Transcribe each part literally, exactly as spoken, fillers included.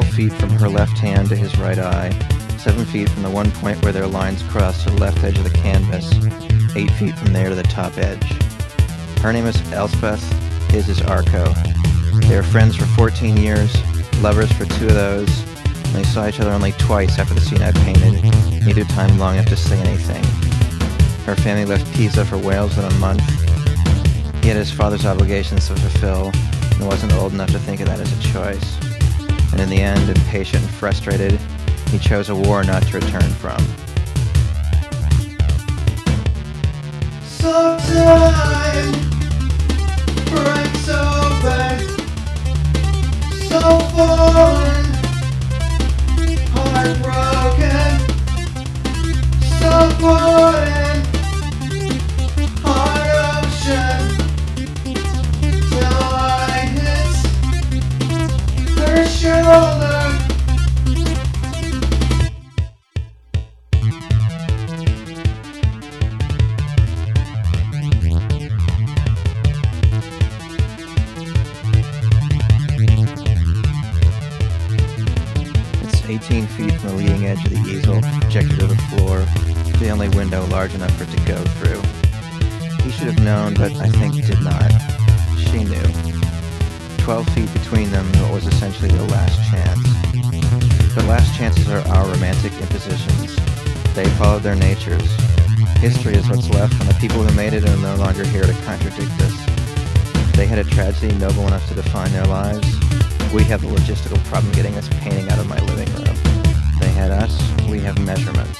twelve feet from her left hand to his right eye, seven feet from the one point where their lines cross to the left edge of the canvas, eight feet from there to the top edge. Her name is Elspeth, his is Arco. They were friends for fourteen years, lovers for two of those, and they saw each other only twice after the scene I painted, neither time long enough to say anything. Her family left Pisa for Wales in a month. He had his father's obligations to fulfill, and wasn't old enough to think of that as a choice. And in the end, impatient and frustrated, he chose a war not to return from. So time breaks open, so fallen, heartbroken, so fallen, heart ocean, till I hit her shoulder. eighteen feet from the leading edge of the easel, projected to the floor, the only window large enough for it to go through. He should have known, but I think did not. She knew. Twelve feet between them, what was essentially their last chance. But last chances are our romantic impositions. They followed their natures. History is what's left when the people who made it are no longer here to contradict us. They had a tragedy noble enough to define their lives. We have the logistical problem getting this painting out of my living room. They had us, we have measurements.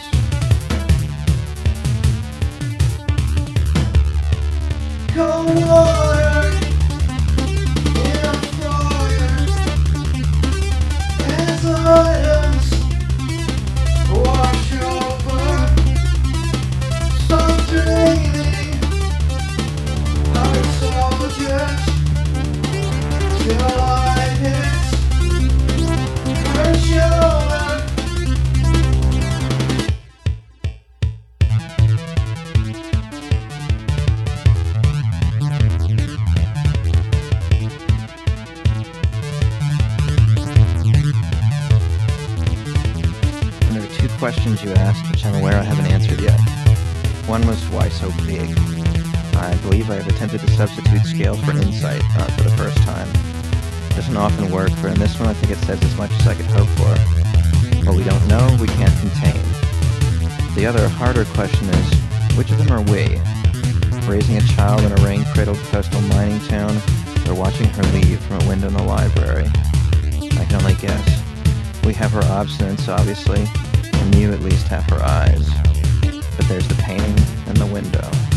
Cold water in a fire as items wash over, stop draining our soldiers till I hit her shoulder. And there are two questions you asked, which I'm aware I haven't answered yet. One was, why so big? I believe I have attempted to substitute scale for insight, not for the first time. It doesn't often work, but in this one I think it says as much as I could hope for. What we don't know, we can't contain. The other, harder question is, which of them are we? Raising a child in a rain-cradled coastal mining town, or watching her leave from a window in the library? I can only guess. We have her obstinance, obviously, and you at least have her eyes. But there's the painting and the window.